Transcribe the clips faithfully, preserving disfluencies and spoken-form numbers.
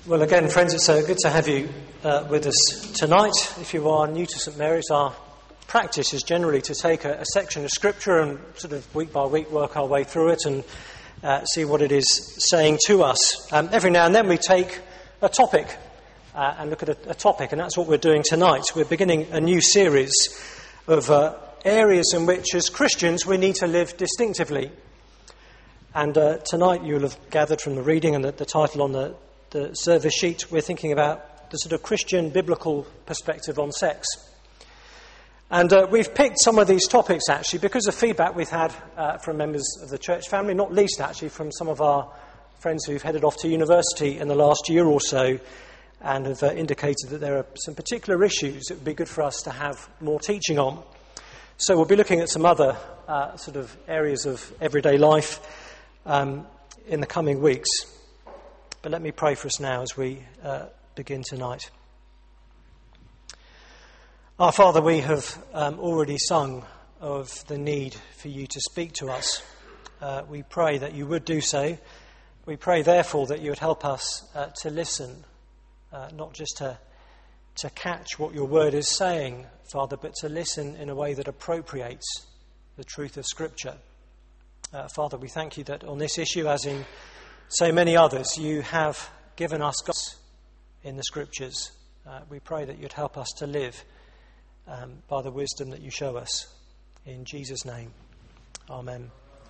Well, again, friends, it's uh, good to have you uh, with us tonight. If you are new to St Mary's, our practice is generally to take a, a section of Scripture and sort of week by week work our way through it and uh, see what it is saying to us. Um, every now and then we take a topic uh, and look at a, a topic, and that's what we're doing tonight. We're beginning a new series of uh, areas in which, as Christians, we need to live distinctively. And uh, tonight you'll have gathered from the reading and the, the title on the the service sheet, we're thinking about the sort of Christian biblical perspective on sex. And uh, we've picked some of these topics, actually, because of feedback we've had uh, from members of the church family, not least, actually, from some of our friends who've headed off to university in the last year or so, and have uh, indicated that there are some particular issues that would be good for us to have more teaching on. So we'll be looking at some other uh, sort of areas of everyday life um, in the coming weeks. But let me pray for us now as we uh, begin tonight. Our Father, we have um, already sung of the need for you to speak to us. Uh, we pray that you would do so. We pray, therefore, that you would help us uh, to listen, uh, not just to, to catch what your word is saying, Father, but to listen in a way that appropriates the truth of Scripture. Uh, Father, we thank you that on this issue, as in so many others, you have given us guidance in the Scriptures. Uh, we pray that you'd help us to live um, by the wisdom that you show us. In Jesus' name, Amen.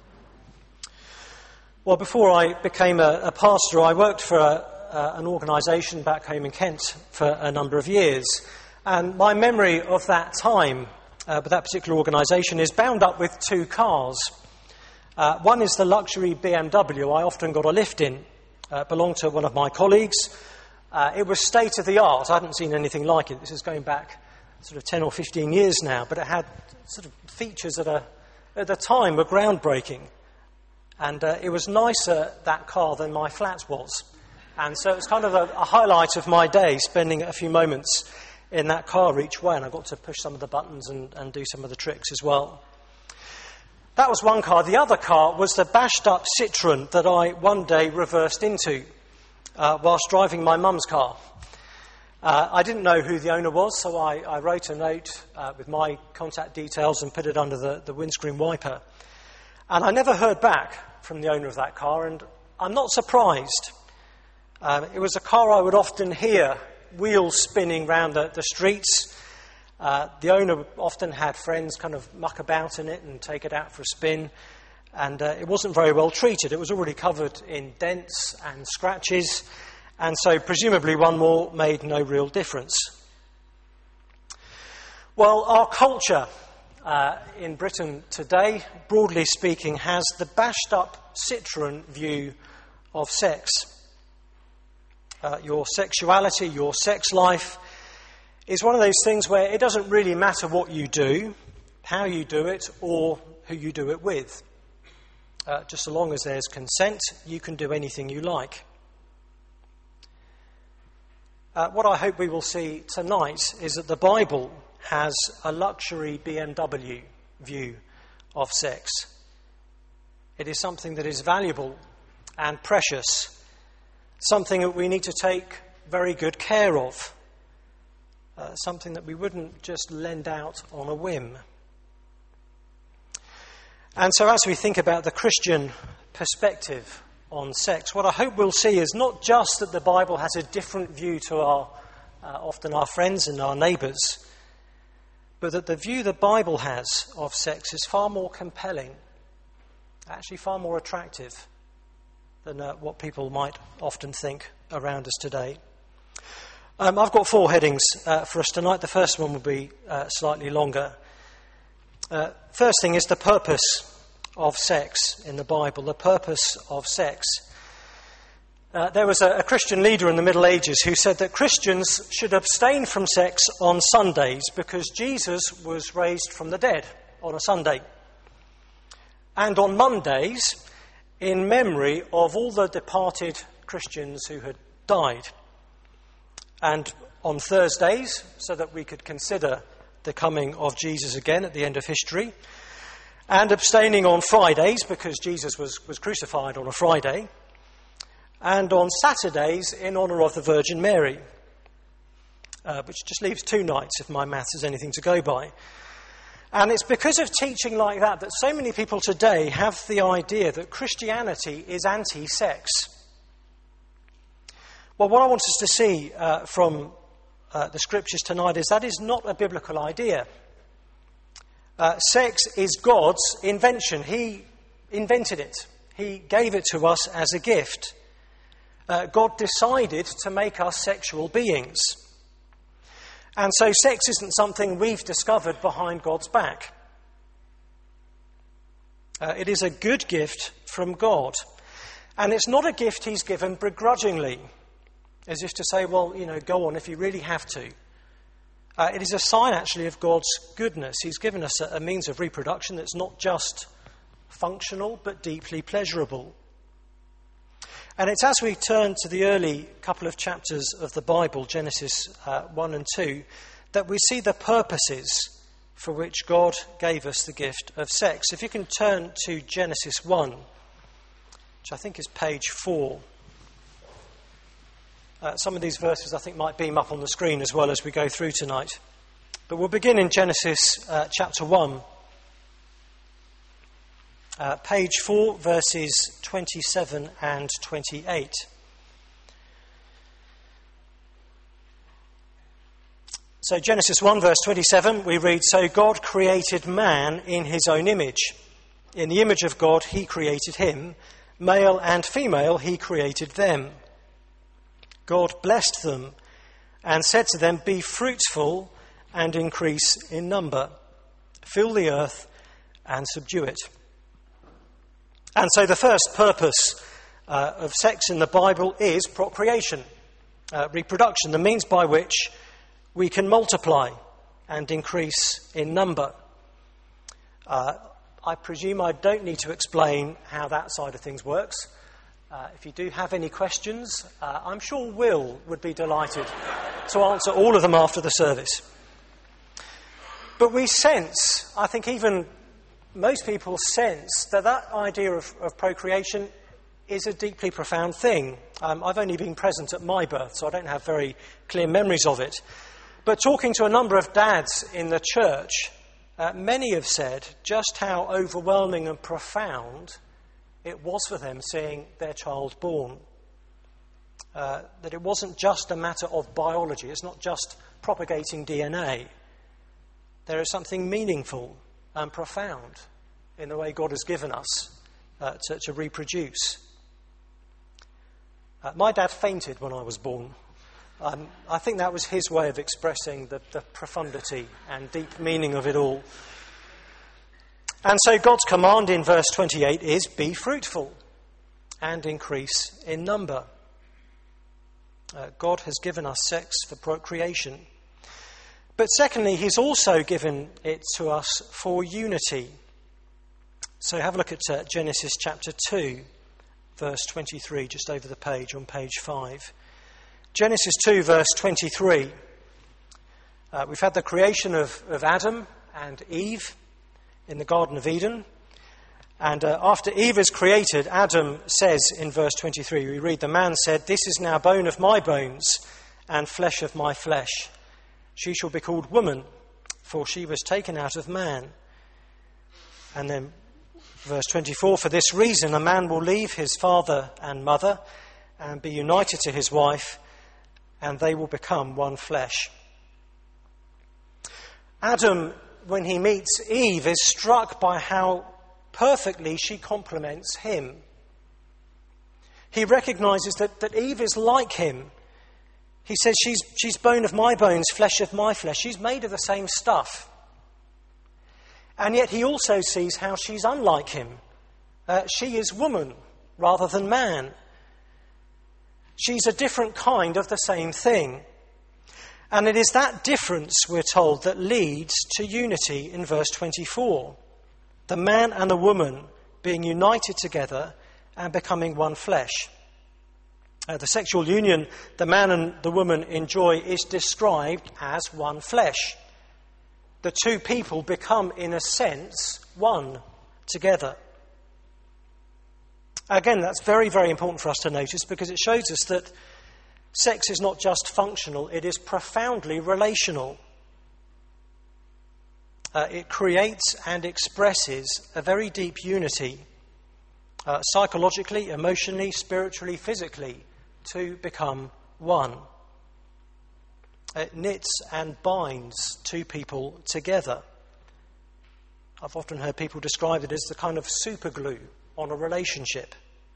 Well, before I became a, a pastor, I worked for a, uh, an organisation back home in Kent for a number of years. And my memory of that time, uh, with that particular organisation, is bound up with two cars. Uh, one is the luxury B M W I often got a lift in. Uh, belonged to one of my colleagues. Uh, it was state-of-the-art. I hadn't seen anything like it. This is going back sort of ten or fifteen years now, but it had sort of features that are, at the time were groundbreaking. And uh, it was nicer, that car, than my flat was. And so it was kind of a, a highlight of my day, spending a few moments in that car each way, and I got to push some of the buttons and, and do some of the tricks as well. That was one car. The other car was the bashed-up Citroën that I one day reversed into uh, whilst driving my mum's car. Uh, I didn't know who the owner was, so I, I wrote a note uh, with my contact details and put it under the, the windscreen wiper. And I never heard back from the owner of that car, and I'm not surprised. Um, it was a car I would often hear wheels spinning round the, the streets. Uh, the owner often had friends kind of muck about in it and take it out for a spin, and uh, it wasn't very well treated. It was already covered in dents and scratches, and so presumably one more made no real difference. Well, our culture uh, in Britain today, broadly speaking, has the bashed-up Citroën view of sex. Uh, your sexuality, your sex life, is one of those things where it doesn't really matter what you do, how you do it, or who you do it with. Uh, just so long as there's consent, you can do anything you like. Uh, what I hope we will see tonight is that the Bible has a luxury B M W view of sex. It is something that is valuable and precious, something that we need to take very good care of. Uh, something that we wouldn't just lend out on a whim. And so as we think about the Christian perspective on sex, what I hope we'll see is not just that the Bible has a different view to our, uh, often our friends and our neighbours, but that the view the Bible has of sex is far more compelling, actually far more attractive than uh, what people might often think around us today. Um, I've got four headings uh, for us tonight. The first one will be uh, slightly longer. Uh, first thing is the purpose of sex in the Bible, the purpose of sex. Uh, there was a, a Christian leader in the Middle Ages who said that Christians should abstain from sex on Sundays because Jesus was raised from the dead on a Sunday. And on Mondays, in memory of all the departed Christians who had died. And on Thursdays, so that we could consider the coming of Jesus again at the end of history. And abstaining on Fridays, because Jesus was, was crucified on a Friday. and on Saturdays in honour of the Virgin Mary, uh, which just leaves two nights if my maths is anything to go by. And it's because of teaching like that that so many people today have the idea that Christianity is anti-sex. Well, what I want us to see uh, from uh, the scriptures tonight is that is not a biblical idea. Uh, sex is God's invention. He invented it. He gave it to us as a gift. Uh, God decided to make us sexual beings. And so sex isn't something we've discovered behind God's back. Uh, it is a good gift from God. And it's not a gift he's given begrudgingly, as if to say, well, you know, go on if you really have to. Uh, it is a sign, actually, of God's goodness. He's given us a, a means of reproduction that's not just functional, but deeply pleasurable. And it's as we turn to the early couple of chapters of the Bible, Genesis uh, one and two, that we see the purposes for which God gave us the gift of sex. If you can turn to Genesis one, which I think is page four. Uh, some of these verses I think might beam up on the screen as well as we go through tonight. But we'll begin in Genesis uh, chapter one. Uh, page four, verses twenty-seven and twenty-eight. So Genesis one, verse twenty-seven, we read, "So God created man in his own image. In the image of God he created him. Male and female he created them. God blessed them and said to them, 'Be fruitful and increase in number. Fill the earth and subdue it.'" And so the first purpose uh, of sex in the Bible is procreation, uh, reproduction, the means by which we can multiply and increase in number. Uh, I presume I don't need to explain how that side of things works. Uh, if you do have any questions, uh, I'm sure Will would be delighted to answer all of them after the service. But we sense, I think even most people sense, that that idea of, of procreation is a deeply profound thing. Um, I've only been present at my birth, so I don't have very clear memories of it. But talking to a number of dads in the church, uh, many have said just how overwhelming and profound it was for them seeing their child born. Uh, that it wasn't just a matter of biology, it's not just propagating D N A. There is something meaningful and profound in the way God has given us uh, to, to reproduce. Uh, my dad fainted when I was born. Um, I think that was his way of expressing the, the profundity and deep meaning of it all. And so God's command in verse twenty-eight is, "Be fruitful and increase in number." Uh, God has given us sex for procreation. But secondly, he's also given it to us for unity. So have a look at uh, Genesis chapter two, verse twenty-three, just over the page on page five. Genesis two, verse twenty-three. Uh, we've had the creation of, of Adam and Eve in the Garden of Eden. And uh, after Eve is created, Adam says in verse twenty-three, we read, "The man said, 'This is now bone of my bones and flesh of my flesh. She shall be called woman, for she was taken out of man.'" And then verse twenty-four, "For this reason a man will leave his father and mother and be united to his wife, and they will become one flesh." Adam, when he meets Eve, is struck by how perfectly she complements him. He recognises that, that Eve is like him. He says, she's, she's bone of my bones, flesh of my flesh. She's made of the same stuff. And yet he also sees how she's unlike him. Uh, she is woman rather than man. She's a different kind of the same thing. And it is that difference, we're told, that leads to unity in verse twenty-four. The man and the woman being united together and becoming one flesh. Uh, the sexual union the man and the woman enjoy is described as one flesh. The two people become, in a sense, one together. Again, that's very, very important for us to notice because it shows us that sex is not just functional, it is profoundly relational. Uh, it creates and expresses a very deep unity, uh, psychologically, emotionally, spiritually, physically, to become one. It knits and binds two people together. I've often heard people describe it as the kind of super glue on a relationship.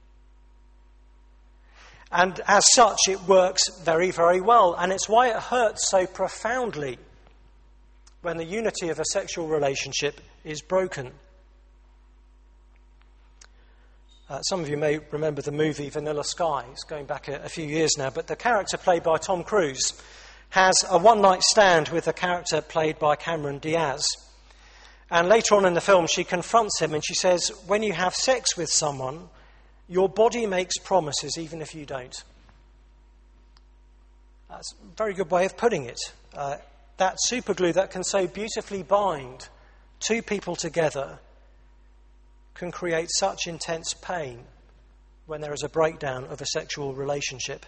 And as such, it works very, very well. And it's why it hurts so profoundly when the unity of a sexual relationship is broken. Uh, some of you may remember the movie Vanilla Sky. It's going back a, a few years now. But the character played by Tom Cruise has a one-night stand with the character played by Cameron Diaz. And later on in the film, she confronts him and she says, when you have sex with someone, your body makes promises even if you don't. That's a very good way of putting it. Uh, that superglue that can so beautifully bind two people together can create such intense pain when there is a breakdown of a sexual relationship.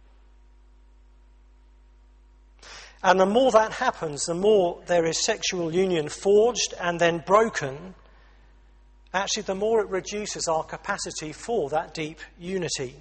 And the more that happens, the more there is sexual union forged and then broken, actually the more it reduces our capacity for that deep unity.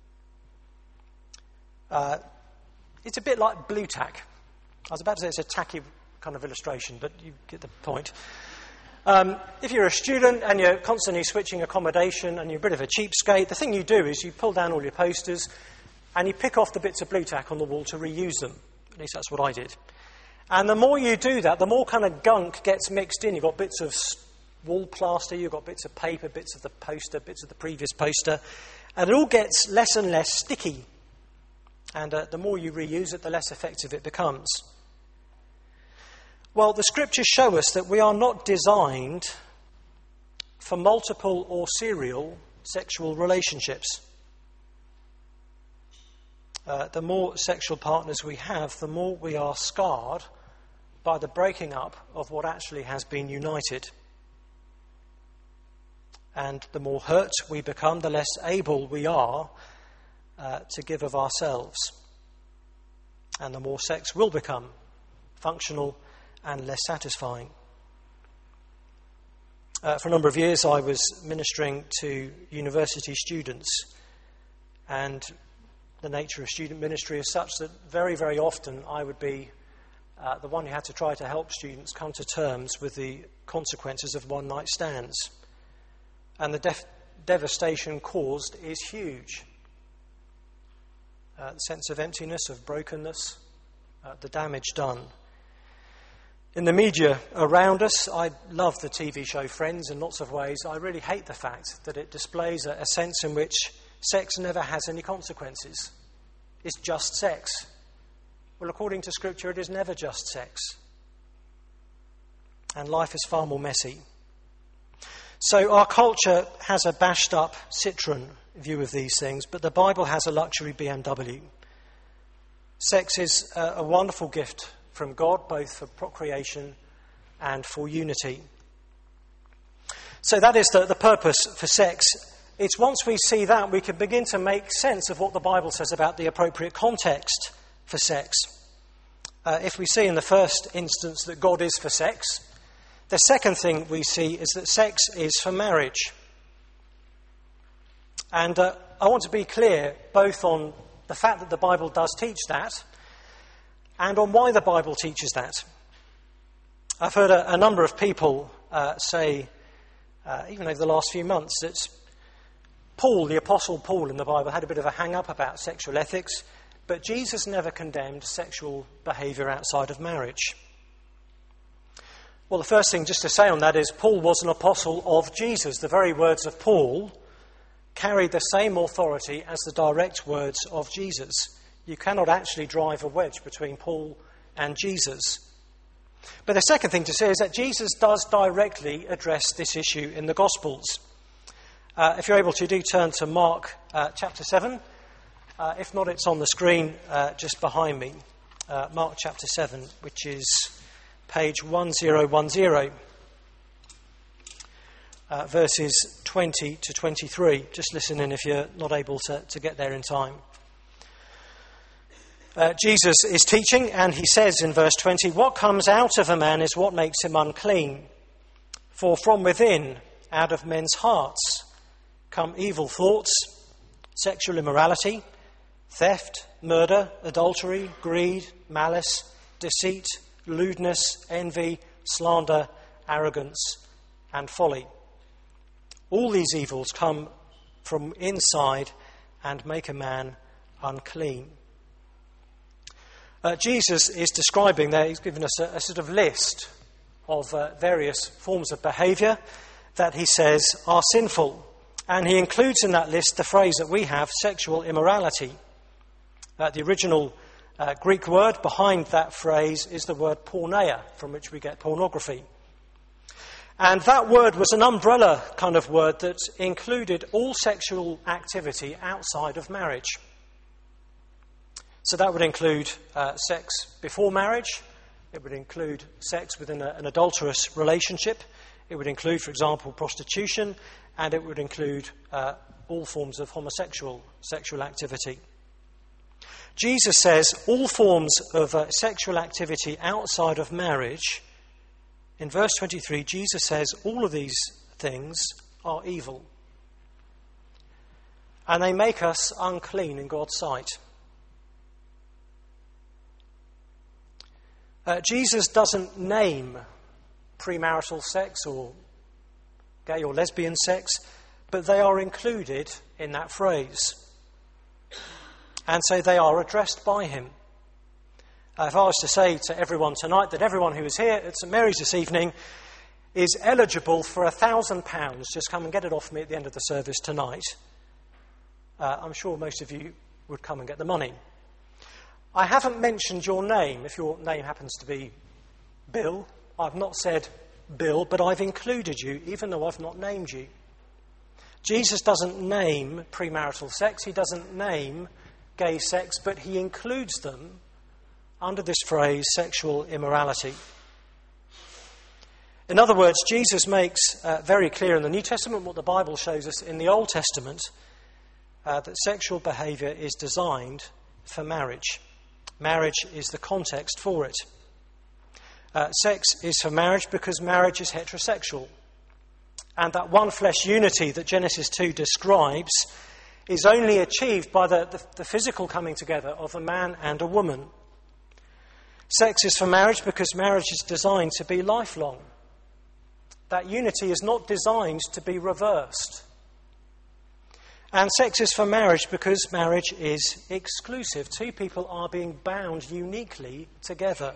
Uh, it's a bit like blue tack. I was about to say it's a tacky kind of illustration, but you get the point. Um, if you're a student and you're constantly switching accommodation and you're a bit of a cheapskate, the thing you do is you pull down all your posters and you pick off the bits of blue tack on the wall to reuse them. At least that's what I did. And the more you do that, the more kind of gunk gets mixed in. You've got bits of wall plaster, you've got bits of paper, bits of the poster, bits of the previous poster, and it all gets less and less sticky. And uh, the more you reuse it, the less effective it becomes. Well, the scriptures show us that we are not designed for multiple or serial sexual relationships. Uh, the more sexual partners we have, the more we are scarred by the breaking up of what actually has been united. And the more hurt we become, the less able we are uh, to give of ourselves. And the more sex will become functional and less satisfying. Uh, for a number of years, I was ministering to university students, and the nature of student ministry is such that very, very often I would be uh, the one who had to try to help students come to terms with the consequences of one-night stands. And the def- devastation caused is huge. Uh, the sense of emptiness, of brokenness, uh, the damage done. In the media around us, I love the T V show Friends in lots of ways. I really hate the fact that it displays a, a sense in which sex never has any consequences. It's just sex. Well, according to Scripture, it is never just sex. And life is far more messy. So our culture has a bashed up Citroën view of these things, but the Bible has a luxury B M W. Sex is a, a wonderful gift from God, both for procreation and for unity. So that is the, the purpose for sex. It's once we see that, we can begin to make sense of what the Bible says about the appropriate context for sex. Uh, if we see in the first instance that God is for sex, the second thing we see is that sex is for marriage. And uh, I want to be clear both on the fact that the Bible does teach that and on why the Bible teaches that. I've heard a, a number of people uh, say, uh, even over the last few months, that Paul, the Apostle Paul in the Bible, had a bit of a hang-up about sexual ethics, but Jesus never condemned sexual behaviour outside of marriage. Well, the first thing just to say on that is Paul was an apostle of Jesus. The very words of Paul carried the same authority as the direct words of Jesus. You cannot actually drive a wedge between Paul and Jesus. But the second thing to say is that Jesus does directly address this issue in the Gospels. Uh, if you're able to, do turn to Mark uh, chapter seven. Uh, if not, it's on the screen uh, just behind me. Uh, Mark chapter seven, which is page ten ten. uh, verses twenty to twenty-three. Just listen in if you're not able to, to get there in time. Uh, Jesus is teaching, and he says in verse twenty, "What comes out of a man is what makes him unclean. For from within, out of men's hearts, come evil thoughts, sexual immorality, theft, murder, adultery, greed, malice, deceit, lewdness, envy, slander, arrogance, and folly. All these evils come from inside and make a man unclean." Uh, Jesus is describing there, he's given us a, a sort of list of uh, various forms of behaviour that he says are sinful. And he includes in that list the phrase that we have, sexual immorality. Uh, the original uh, Greek word behind that phrase is the word porneia, from which we get pornography. And that word was an umbrella kind of word that included all sexual activity outside of marriage. So that would include uh, sex before marriage. It would include sex within a, an adulterous relationship. It would include, for example, prostitution. And it would include uh, all forms of homosexual sexual activity. Jesus says all forms of uh, sexual activity outside of marriage, in verse twenty-three, Jesus says all of these things are evil. And they make us unclean in God's sight. Uh, Jesus doesn't name premarital sex or gay or lesbian sex, but they are included in that phrase. And so they are addressed by him. Uh, if I was to say to everyone tonight that everyone who is here at St Mary's this evening is eligible for a thousand pounds, just come and get it off me at the end of the service tonight, uh, I'm sure most of you would come and get the money. I haven't mentioned your name. If your name happens to be Bill, I've not said Bill, but I've included you, even though I've not named you. Jesus doesn't name premarital sex. He doesn't name gay sex, but he includes them under this phrase, sexual immorality. In other words, Jesus makes uh, very clear in the New Testament what the Bible shows us in the Old Testament, uh, that sexual behaviour is designed for marriage. Marriage is the context for it. Uh, sex is for marriage because marriage is heterosexual. And that one flesh unity that Genesis two describes is only achieved by the, the, the physical coming together of a man and a woman. Sex is for marriage because marriage is designed to be lifelong. That unity is not designed to be reversed. And sex is for marriage because marriage is exclusive. Two people are being bound uniquely together.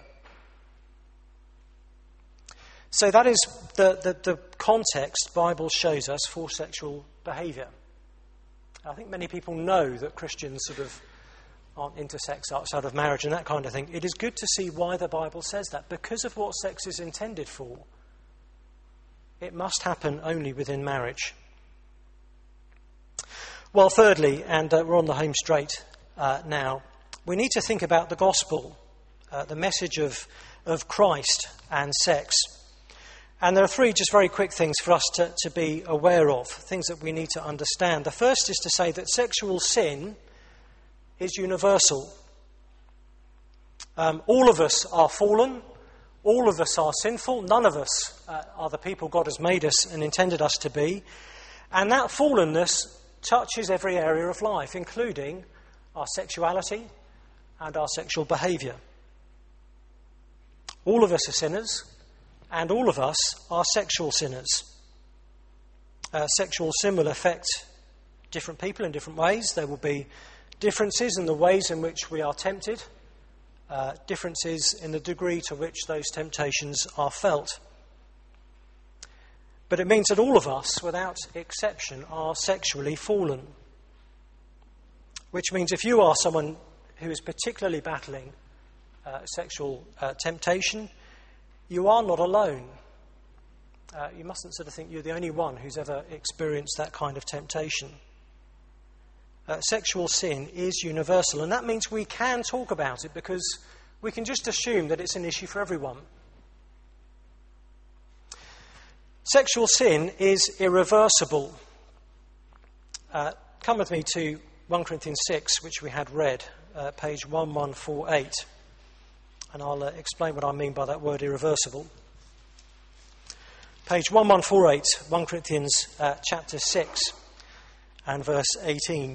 So that is the, the, the context Bible shows us for sexual behaviour. I think many people know that Christians sort of aren't into sex outside of marriage and that kind of thing. It is good to see why the Bible says that. Because of what sex is intended for, it must happen only within marriage. Well, thirdly, and uh, we're on the home straight uh, now, we need to think about the gospel, uh, the message of, of Christ and sex. And there are three just very quick things for us to, to be aware of, things that we need to understand. The first is to say that sexual sin is universal. Um, all of us are fallen. All of us are sinful. None of us uh, are the people God has made us and intended us to be. And that fallenness touches every area of life, including our sexuality and our sexual behaviour. All of us are sinners, and all of us are sexual sinners. Uh, sexual sin will affect different people in different ways. There will be differences in the ways in which we are tempted, uh, differences in the degree to which those temptations are felt. But it means that all of us, without exception, are sexually fallen. Which means if you are someone who is particularly battling uh, sexual uh, temptation, you are not alone. Uh, you mustn't sort of think you're the only one who's ever experienced that kind of temptation. Uh, sexual sin is universal, and that means we can talk about it because we can just assume that it's an issue for everyone. Sexual sin is irreversible. Uh, come with me to First Corinthians six, which we had read, uh, page eleven forty-eight. And I'll uh, explain what I mean by that word irreversible. Page eleven forty-eight, First Corinthians uh, chapter six and verse eighteen.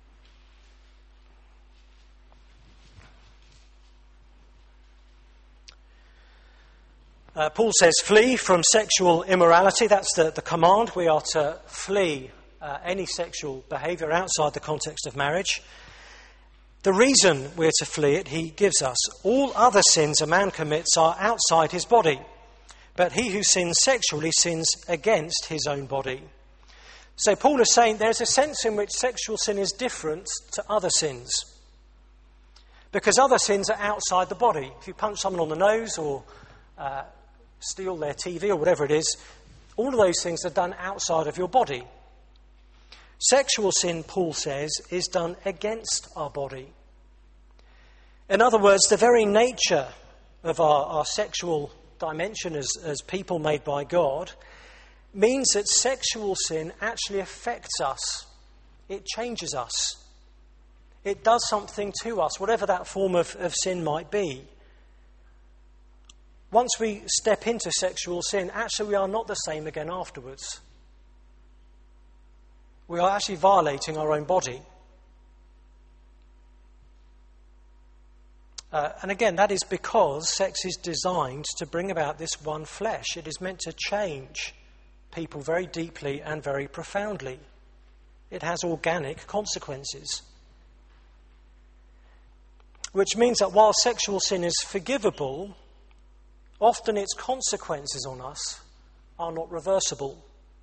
Uh, Paul says, flee from sexual immorality. That's the, the command. We are to flee uh, any sexual behaviour outside the context of marriage. The reason we're to flee it, he gives us. All other sins a man commits are outside his body, but he who sins sexually sins against his own body. So Paul is saying there's a sense in which sexual sin is different to other sins, because other sins are outside the body. If you punch someone on the nose or uh, steal their T V or whatever it is, all of those things are done outside of your body. Sexual sin, Paul says, is done against our body. In other words, the very nature of our, our sexual dimension as, as people made by God means that sexual sin actually affects us. It changes us. It does something to us, whatever that form of, of sin might be. Once we step into sexual sin, actually we are not the same again afterwards. We are actually violating our own body. Uh, and again, that is because sex is designed to bring about this one flesh. It is meant to change people very deeply and very profoundly. It has organic consequences. Which means that while sexual sin is forgivable, often its consequences on us are not reversible.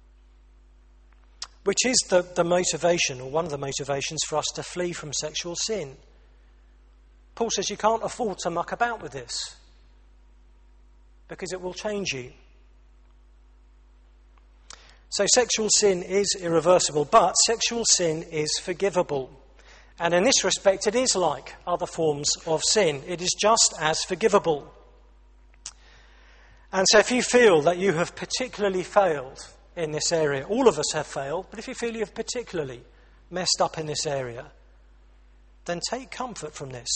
Which is the, the motivation, or one of the motivations for us to flee from sexual sin. Paul says you can't afford to muck about with this, because it will change you. So sexual sin is irreversible, but sexual sin is forgivable. And in this respect, it is like other forms of sin. It is just as forgivable. And so if you feel that you have particularly failed in this area, all of us have failed, but if you feel you've particularly messed up in this area, then take comfort from this.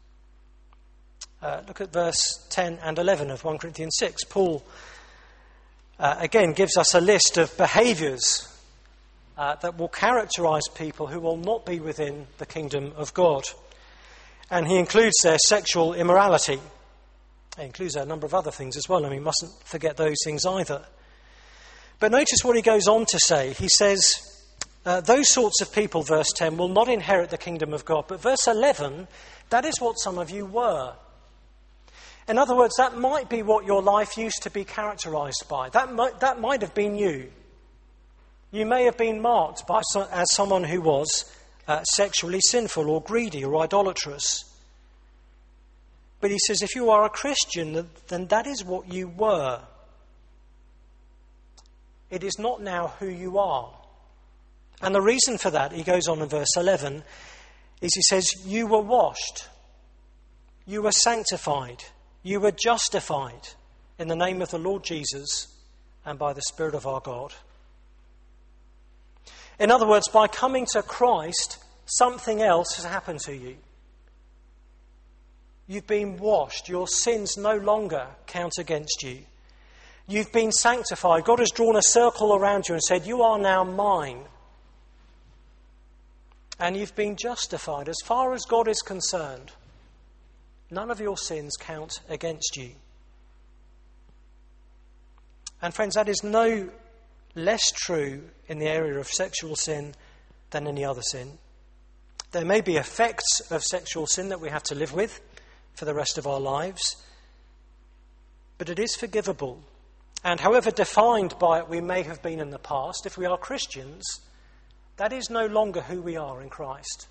Uh, look at verse ten and eleven of First Corinthians six. Paul, uh, again, gives us a list of behaviours uh, that will characterise people who will not be within the kingdom of God. And he includes their sexual immorality. He includes a number of other things as well, and we mustn't forget those things either. But notice what he goes on to say. He says, uh, those sorts of people, verse ten, will not inherit the kingdom of God. But verse eleven, that is what some of you were. In other words, that might be what your life used to be characterised by. That might, that might have been you. You may have been marked by so, as someone who was uh, sexually sinful or greedy or idolatrous. But he says if you are a Christian, then that is what you were. It is not now who you are. And the reason for that, he goes on in verse eleven, is he says, you were washed, you were sanctified, you were justified in the name of the Lord Jesus and by the Spirit of our God. In other words, by coming to Christ, something else has happened to you. You've been washed. Your sins no longer count against you. You've been sanctified. God has drawn a circle around you and said, you are now mine. And you've been justified. As far as God is concerned, none of your sins count against you. And friends, that is no less true in the area of sexual sin than any other sin. There may be effects of sexual sin that we have to live with for the rest of our lives, but it is forgivable. And however defined by it we may have been in the past, if we are Christians, that is no longer who we are in Christ.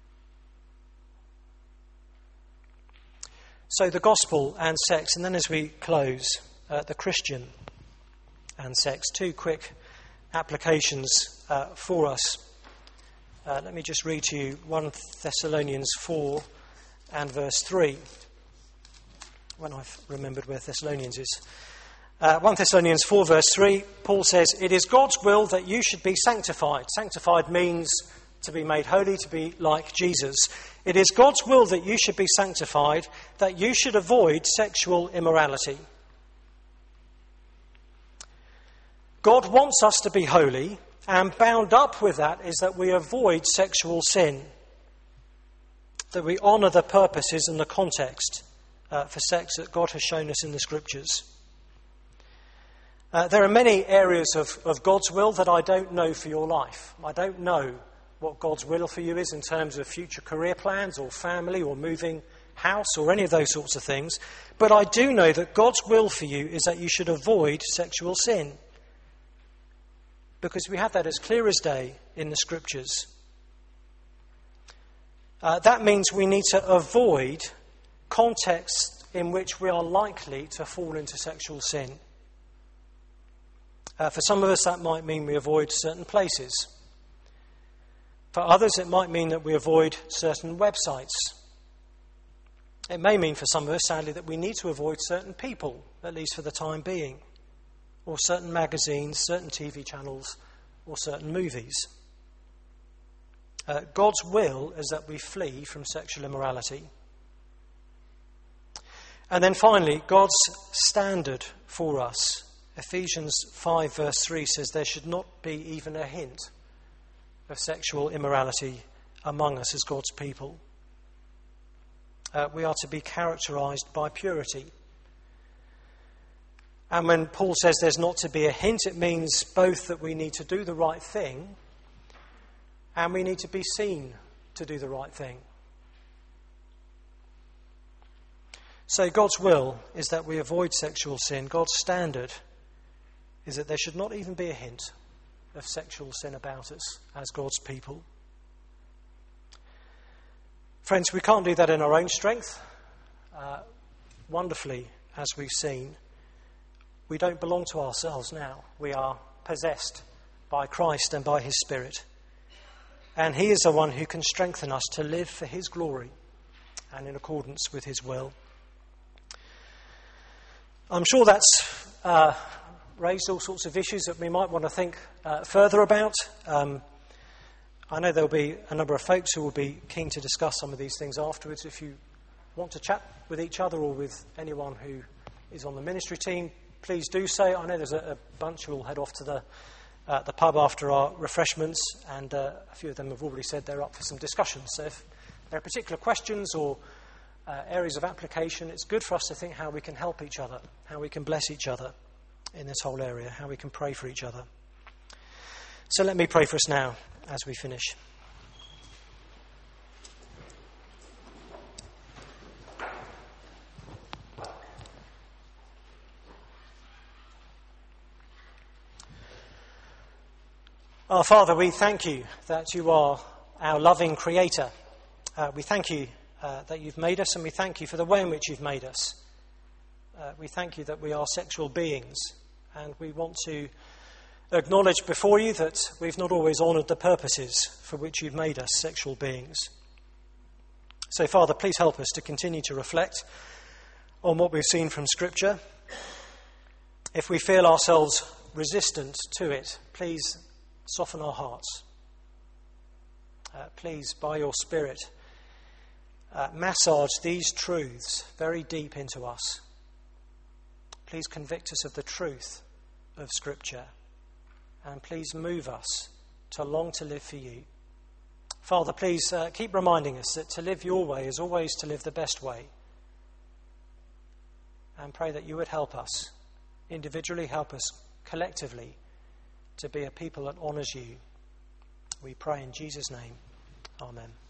So the gospel and sex, and then as we close, uh, the Christian and sex. Two quick applications uh, for us. Uh, let me just read to you First Thessalonians four and verse three, when I've remembered where Thessalonians is. Uh, First Thessalonians four verse three, Paul says, "It is God's will that you should be sanctified." Sanctified means to be made holy, to be like Jesus. "It is God's will that you should be sanctified, that you should avoid sexual immorality." God wants us to be holy, and bound up with that is that we avoid sexual sin, that we honour the purposes and the context uh, for sex that God has shown us in the Scriptures. Uh, there are many areas of, of God's will that I don't know for your life. I don't know what God's will for you is in terms of future career plans or family or moving house or any of those sorts of things. But I do know that God's will for you is that you should avoid sexual sin, because we have that as clear as day in the Scriptures. Uh, that means we need to avoid contexts in which we are likely to fall into sexual sin. Uh, for some of us, that might mean we avoid certain places. For others, it might mean that we avoid certain websites. It may mean for some of us, sadly, that we need to avoid certain people, at least for the time being, or certain magazines, certain T V channels, or certain movies. Uh, God's will is that we flee from sexual immorality. And then finally, God's standard for us. Ephesians five verse three says there should not be even a hint of sexual immorality among us as God's people. Uh, we are to be characterised by purity. And when Paul says there's not to be a hint, it means both that we need to do the right thing and we need to be seen to do the right thing. So God's will is that we avoid sexual sin. God's standard is that there should not even be a hint of sexual sin about us as God's people. Friends, we can't do that in our own strength. Uh, wonderfully, as we've seen, we don't belong to ourselves now. We are possessed by Christ and by his Spirit. And he is the one who can strengthen us to live for his glory and in accordance with his will. I'm sure that's uh, raised all sorts of issues that we might want to think uh, further about. Um, I know there'll be a number of folks who will be keen to discuss some of these things afterwards. If you want to chat with each other or with anyone who is on the ministry team, please do so. I know there's a, a bunch who will head off to the uh, the pub after our refreshments, and uh, a few of them have already said they're up for some discussion. So if there are particular questions or uh, areas of application, it's good for us to think how we can help each other, how we can bless each other in this whole area, how we can pray for each other. So let me pray for us now as we finish. Our Father, we thank you that you are our loving Creator. Uh, we thank you uh, that you've made us, and we thank you for the way in which you've made us. Uh, we thank you that we are sexual beings, and we want to acknowledge before you that we've not always honoured the purposes for which you've made us sexual beings. So, Father, please help us to continue to reflect on what we've seen from Scripture. If we feel ourselves resistant to it, please soften our hearts. Uh, please, by your Spirit, uh, massage these truths very deep into us. Please convict us of the truth of Scripture, and please move us to long to live for you. Father, please uh, keep reminding us that to live your way is always to live the best way, and pray that you would help us individually, help us collectively to be a people that honours you. We pray in Jesus' name. Amen.